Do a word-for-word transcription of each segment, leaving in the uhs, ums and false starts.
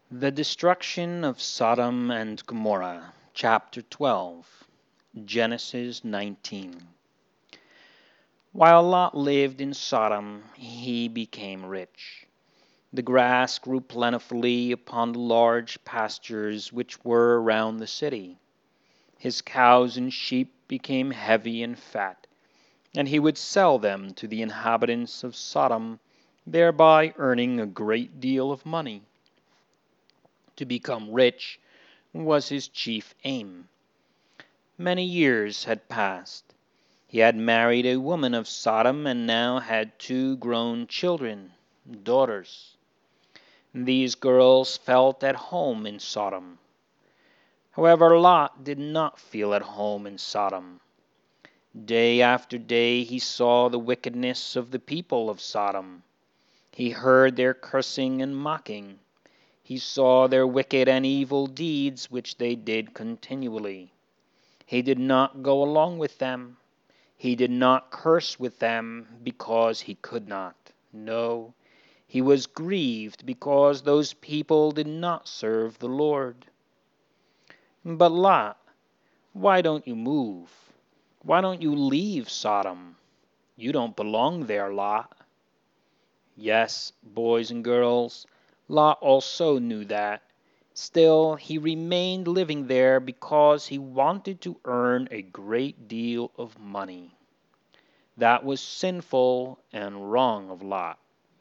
The destruction of Sodom and Gomorrah, chapter twelve, Genesis nineteen. While Lot lived in Sodom, he became rich. The grass grew plentifully upon the large pastures which were around the city. His cows and sheep became heavy and fat, and he would sell them to the inhabitants of Sodom, thereby earning a great deal of money. To become rich was his chief aim. Many years had passed. He had married a woman of Sodom and now had two grown children, daughters. These girls felt at home in Sodom. However, Lot did not feel at home in Sodom. Day after day he saw the wickedness of the people of Sodom. He heard their cursing and mocking. He saw their wicked and evil deeds which they did continually. He did not go along with them. He did not curse with them because he could not. No, he was grieved because those people did not serve the Lord. But Lot, why don't you move? Why don't you leave Sodom? You don't belong there, Lot. Yes, boys and girls, Lot also knew that. Still, he remained living there because he wanted to earn a great deal of money. That was sinful and wrong of Lot.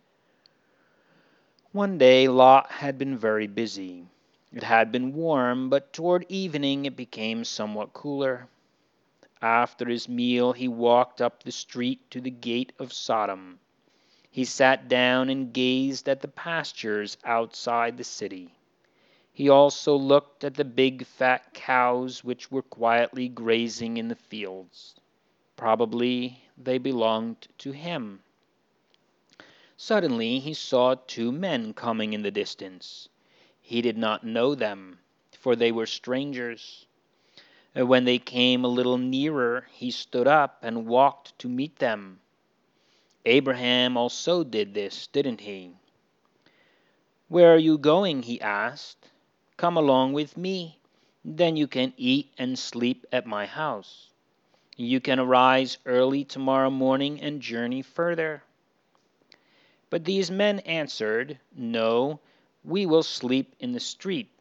One day Lot had been very busy. It had been warm, but toward evening it became somewhat cooler. After his meal he walked up the street to the gate of Sodom. He sat down and gazed at the pastures outside the city. He also looked at the big fat cows which were quietly grazing in the fields. Probably they belonged to him. Suddenly he saw two men coming in the distance. He did not know them, for they were strangers. When they came a little nearer, he stood up and walked to meet them. Abraham also did this, didn't he? "Where are you going?" he asked. "Come along with me. Then you can eat and sleep at my house. You can arise early tomorrow morning and journey further." But these men answered, "No, we will sleep in the street."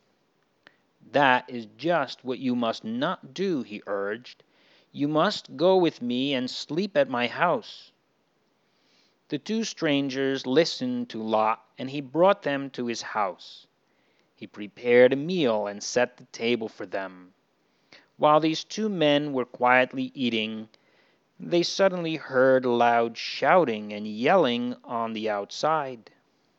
"That is just what you must not do," he urged. "You must go with me and sleep at my house." The two strangers listened to Lot, and he brought them to his house. He prepared a meal and set the table for them. While these two men were quietly eating, they suddenly heard loud shouting and yelling on the outside.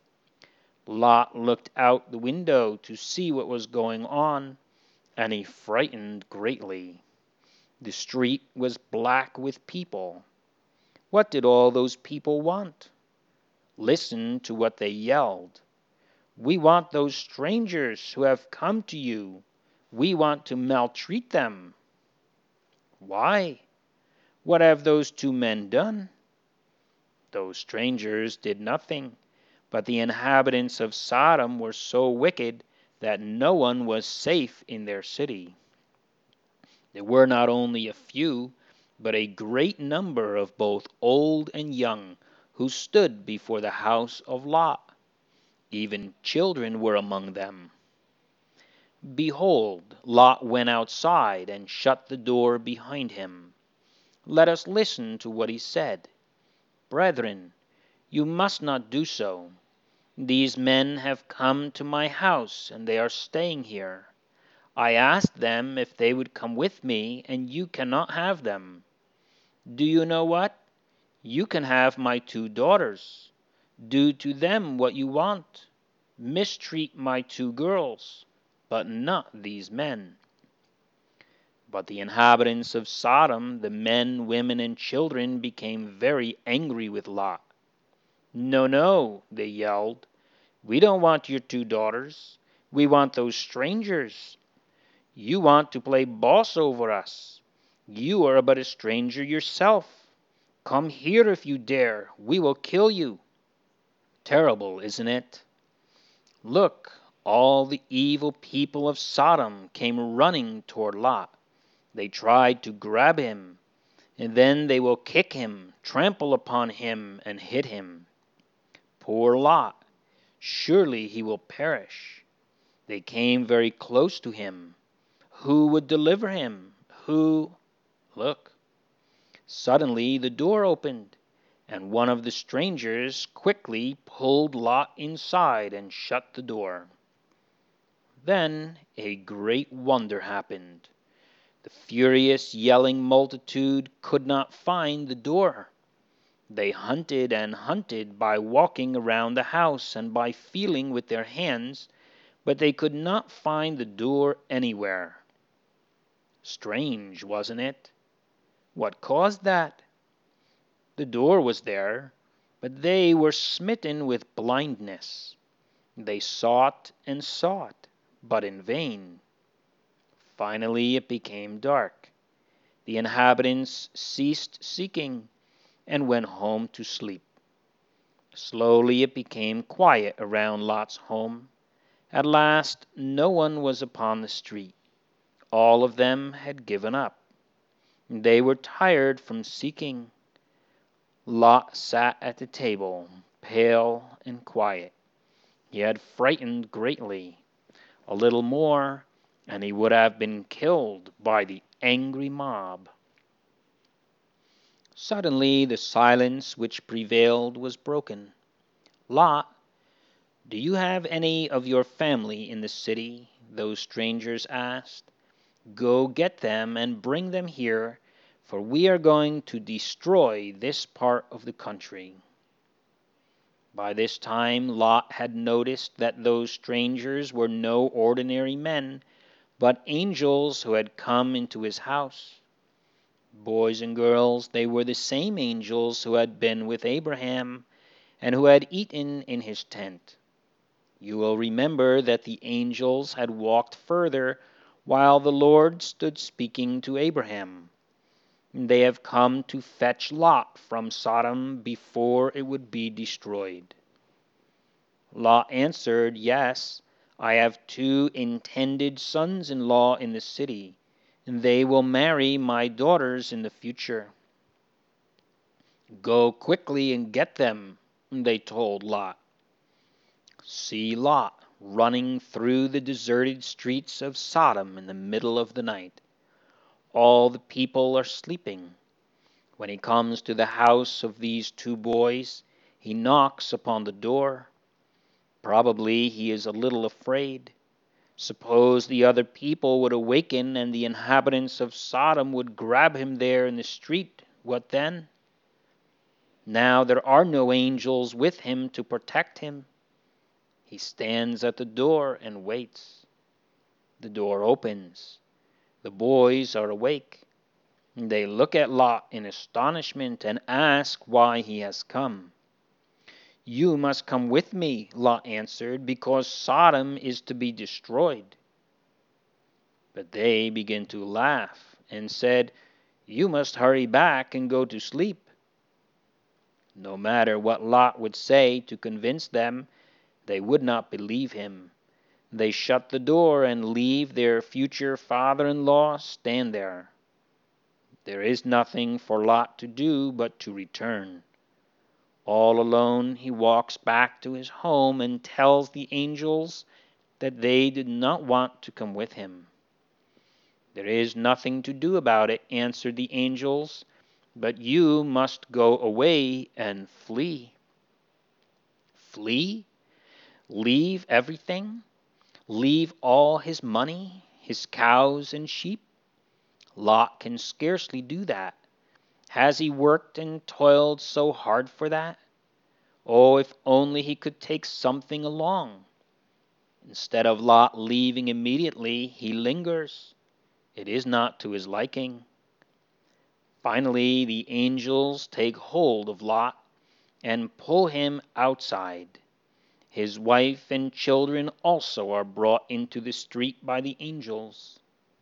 Lot looked out the window to see what was going on, and he frightened greatly. The street was black with people. What did all those people want? Listen to what they yelled. "We want those strangers who have come to you. We want to maltreat them." Why? What have those two men done? Those strangers did nothing, but the inhabitants of Sodom were so wicked that no one was safe in their city. There were not only a few, but a great number of both old and young who stood before the house of Lot. Even children were among them. Behold, Lot went outside and shut the door behind him. Let us listen to what he said. "Brethren, you must not do so. These men have come to my house, and they are staying here. I asked them if they would come with me, and you cannot have them. Do you know what? You can have my two daughters. Do to them what you want. Mistreat my two girls, but not these men." But the inhabitants of Sodom, the men, women, and children, became very angry with Lot. "No, no," they yelled. "We don't want your two daughters. We want those strangers. You want to play boss over us. You are but a stranger yourself. Come here if you dare. We will kill you." Terrible, isn't it? Look, All the evil people of Sodom came running toward Lot. They tried to grab him, and then they will kick him, trample upon him, and hit him. Poor Lot! Surely he will perish. They came very close to him. Who would deliver him? Who? Look! Suddenly the door opened, and one of the strangers quickly pulled Lot inside and shut the door. Then a great wonder happened. The furious, yelling multitude could not find the door. They hunted and hunted by walking around the house and by feeling with their hands, but they could not find the door anywhere. Strange, wasn't it? What caused that? The door was there, but they were smitten with blindness. They sought and sought, but in vain. Finally it became dark. The inhabitants ceased seeking and went home to sleep. Slowly it became quiet around Lot's home. At last no one was upon the street. All of them had given up. They were tired from seeking. Lot sat at the table, pale and quiet. He had frightened greatly. A little more, and he would have been killed by the angry mob. Suddenly the silence which prevailed was broken. Lot, do you have any of your family in the city? Those strangers asked. Go get them and bring them here, for we are going to destroy this part of the country. By this time Lot had noticed that those strangers were no ordinary men, but angels who had come into his house. Boys and girls, they were the same angels who had been with Abraham and who had eaten in his tent. You will remember that the angels had walked further while the Lord stood speaking to Abraham. They have come to fetch Lot from Sodom before it would be destroyed. Lot answered, Yes, I have two intended sons-in-law in the city, and they will marry my daughters in the future. Go quickly and get them, they told Lot. See Lot running through the deserted streets of Sodom in the middle of the night. All the people are sleeping. When he comes to the house of these two boys, he knocks upon the door. Probably he is a little afraid. Suppose the other people would awaken and the inhabitants of Sodom would grab him there in the street. What then? Now there are no angels with him to protect him. He stands at the door and waits. The door opens. The boys are awake. They look at Lot in astonishment and ask why he has come. You must come with me, Lot answered, because Sodom is to be destroyed. But they began to laugh and said, You must hurry back and go to sleep. No matter what Lot would say to convince them, they would not believe him. They shut the door and leave their future father-in-law stand there. There is nothing for Lot to do but to return. All alone he walks back to his home and tells the angels that they did not want to come with him. There is nothing to do about it, answered the angels, but you must go away and flee. Flee? Leave everything? Leave all his money, his cows and sheep? Lot can scarcely do that. Has he worked and toiled so hard for that? Oh, if only he could take something along. Instead of Lot leaving immediately, he lingers. It is not to his liking. Finally, the angels take hold of Lot and pull him outside. His wife and children also are brought into the street by the angels.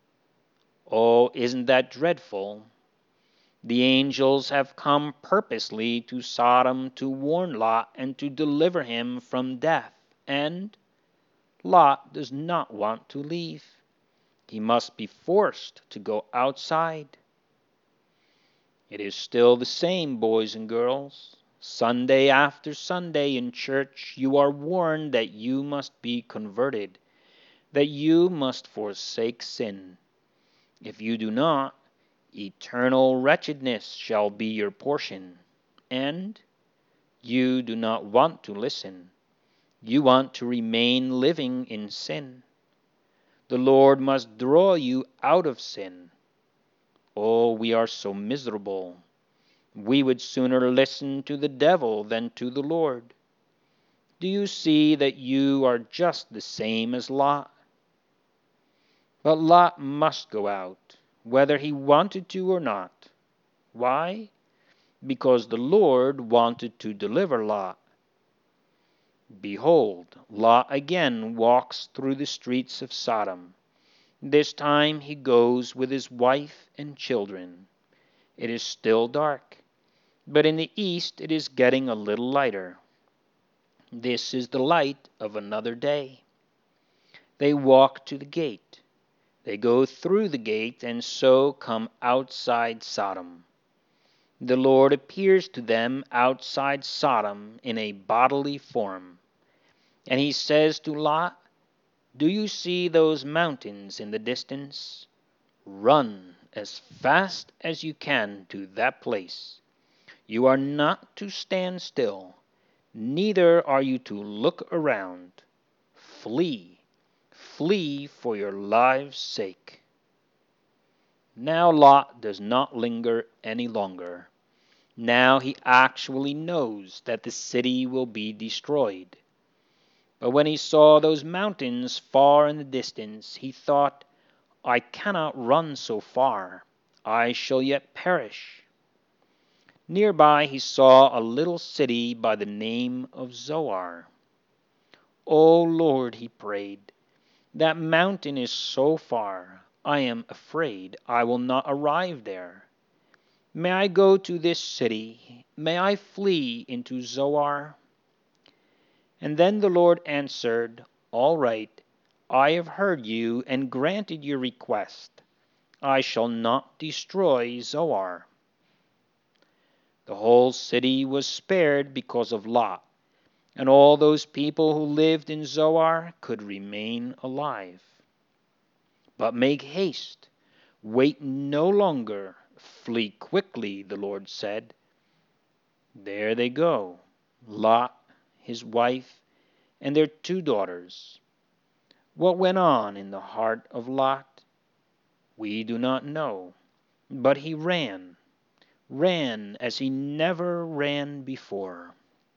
Oh, isn't that dreadful? The angels have come purposely to Sodom to warn Lot and to deliver him from death. And Lot does not want to leave. He must be forced to go outside. It is still the same, boys and girls. Sunday after Sunday in church, you are warned that you must be converted, that you must forsake sin. If you do not, eternal wretchedness shall be your portion. And you do not want to listen. You want to remain living in sin. The Lord must draw you out of sin. Oh, we are so miserable. We would sooner listen to the devil than to the Lord. Do you see that you are just the same as Lot? But Lot must go out, whether he wanted to or not. Why? Because the Lord wanted to deliver Lot. Behold, Lot again walks through the streets of Sodom. This time he goes with his wife and children. It is still dark, but in the east it is getting a little lighter. This is the light of another day. They walk to the gate. They go through the gate and so come outside Sodom. The Lord appears to them outside Sodom in a bodily form. And he says to Lot, "Do you see those mountains in the distance? Run as fast as you can to that place. You are not to stand still, neither are you to look around. Flee, flee for your lives' sake." Now Lot does not linger any longer. Now he actually knows that the city will be destroyed. But when he saw those mountains far in the distance, he thought, "I cannot run so far. I shall yet perish." Nearby he saw a little city by the name of Zoar. "O Lord," he prayed, "that mountain is so far. I am afraid I will not arrive there. May I go to this city? May I flee into Zoar?" And then the Lord answered, "All right, I have heard you and granted your request. I shall not destroy Zoar." The whole city was spared because of Lot, and all those people who lived in Zoar could remain alive. "But make haste, wait no longer, flee quickly," the Lord said. There they go, Lot, his wife, and their two daughters. What went on in the heart of Lot? We do not know, but he ran, ran as he never ran before.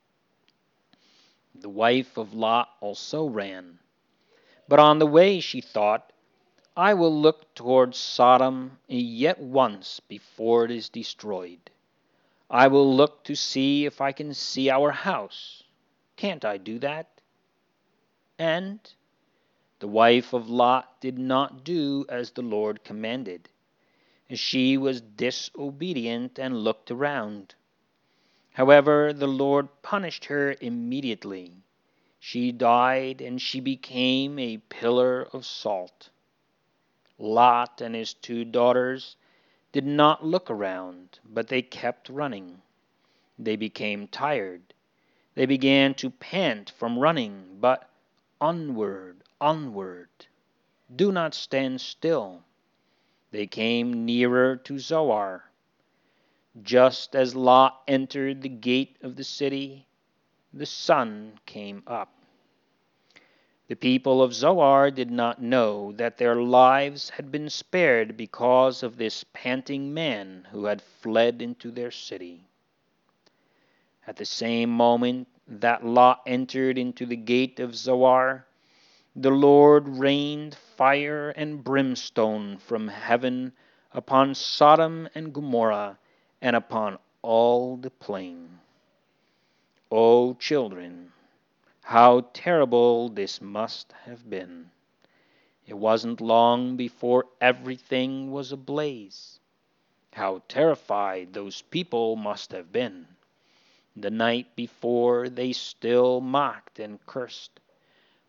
The wife of Lot also ran, but on the way she thought, "I will look towards Sodom yet once before it is destroyed. I will look to see if I can see our house. Can't I do that?" And the wife of Lot did not do as the Lord commanded. She was disobedient and looked around. However, the Lord punished her immediately. She died, and she became a pillar of salt. Lot and his two daughters did not look around, but they kept running. They became tired. They began to pant from running, but onward, onward. Do not stand still. They came nearer to Zoar. Just as Lot entered the gate of the city, the sun came up. The people of Zoar did not know that their lives had been spared because of this panting man who had fled into their city. At the same moment that Lot entered into the gate of Zoar, the Lord rained fire and brimstone from heaven upon Sodom and Gomorrah and upon all the plain. O children, how terrible this must have been. It wasn't long before everything was ablaze. How terrified those people must have been. The night before they still mocked and cursed,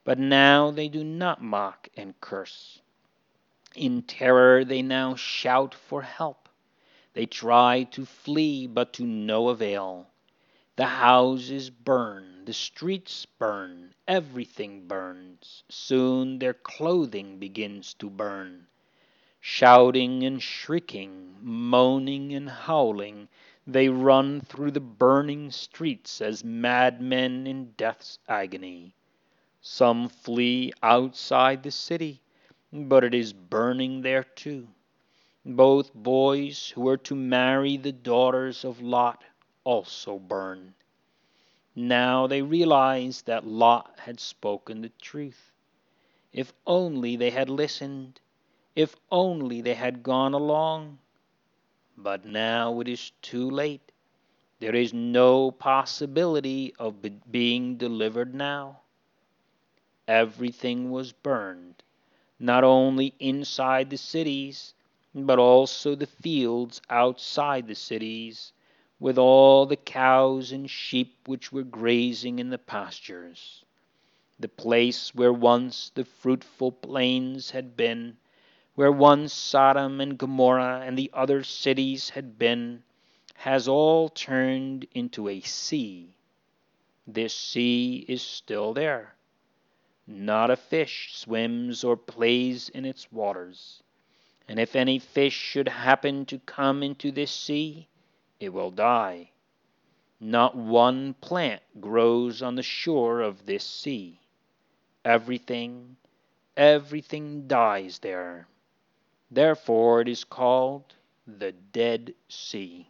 But now they do not mock and curse. In terror they now shout for help. They try to flee, but to no avail. The houses burn, the streets burn, everything burns. Soon their clothing begins to burn. Shouting and shrieking, moaning and howling, they run through the burning streets as madmen in death's agony. Some flee outside the city, but it is burning there too. Both boys who were to marry the daughters of Lot also burn. Now they realized that Lot had spoken the truth. If only they had listened, if only they had gone along. But now it is too late. There is no possibility of be- being delivered now. Everything was burned, not only inside the cities, but also the fields outside the cities, with all the cows and sheep which were grazing in the pastures. The place where once the fruitful plains had been, where once Sodom and Gomorrah and the other cities had been, has all turned into a sea. This sea is still there. Not a fish swims or plays in its waters. And if any fish should happen to come into this sea, it will die. Not one plant grows on the shore of this sea. Everything, everything dies there. Therefore it is called the Dead Sea.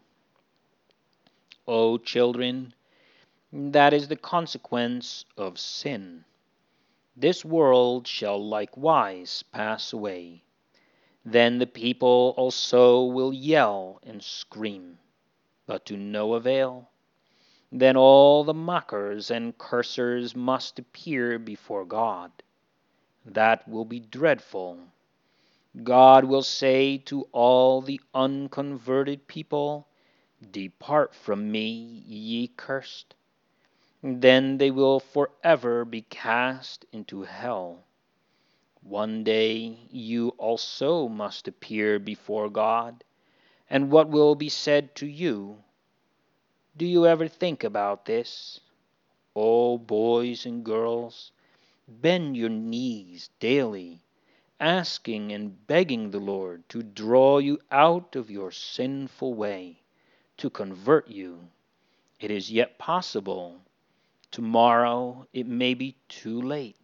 O children, that is the consequence of sin. This world shall likewise pass away. Then the people also will yell and scream, but to no avail. Then all the mockers and cursers must appear before God. That will be dreadful. God will say to all the unconverted people, "Depart from me, ye cursed." Then they will forever be cast into hell. One day you also must appear before God, and what will be said to you? Do you ever think about this? Oh, boys and girls, bend your knees daily, asking and begging the Lord to draw you out of your sinful way, to convert you. It is yet possible. Tomorrow it may be too late.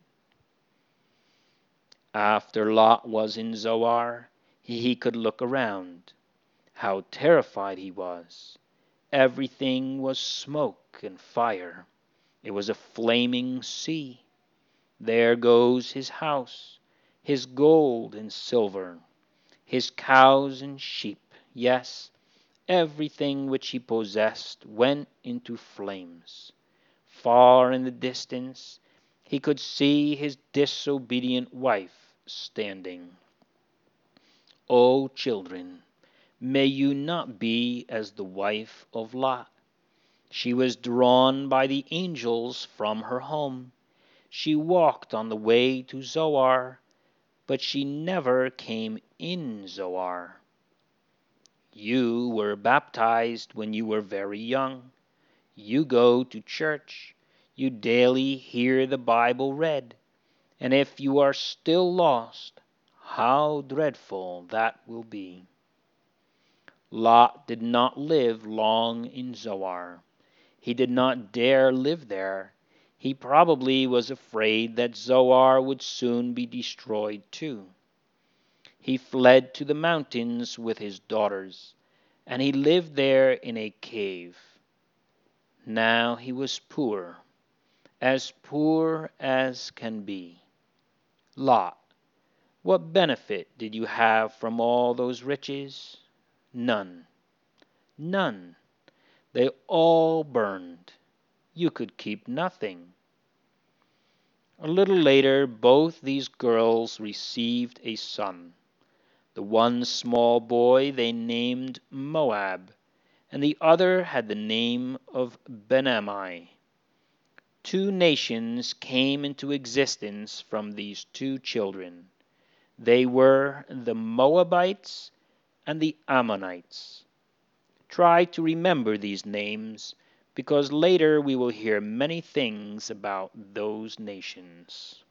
After Lot was in Zoar, he could look around. How terrified he was! Everything was smoke and fire. It was a flaming sea. There goes his house, his gold and silver, his cows and sheep. Yes, everything which he possessed went into flames. Far in the distance, he could see his disobedient wife standing. O children, may you not be as the wife of Lot. She was drawn by the angels from her home. She walked on the way to Zoar, but she never came in Zoar. You were baptized when you were very young. You go to church. You daily hear the Bible read. And if you are still lost, how dreadful that will be. Lot did not live long in Zoar. He did not dare live there. He probably was afraid that Zoar would soon be destroyed too. He fled to the mountains with his daughters, and he lived there in a cave. Now he was poor, as poor as can be. Lot, what benefit did you have from all those riches? None. None. They all burned. You could keep nothing. A little later, both these girls received a son. The one small boy they named Moab, and the other had the name of Ben-ammi. Two nations came into existence from these two children. They were the Moabites and the Ammonites. Try to remember these names, because later we will hear many things about those nations.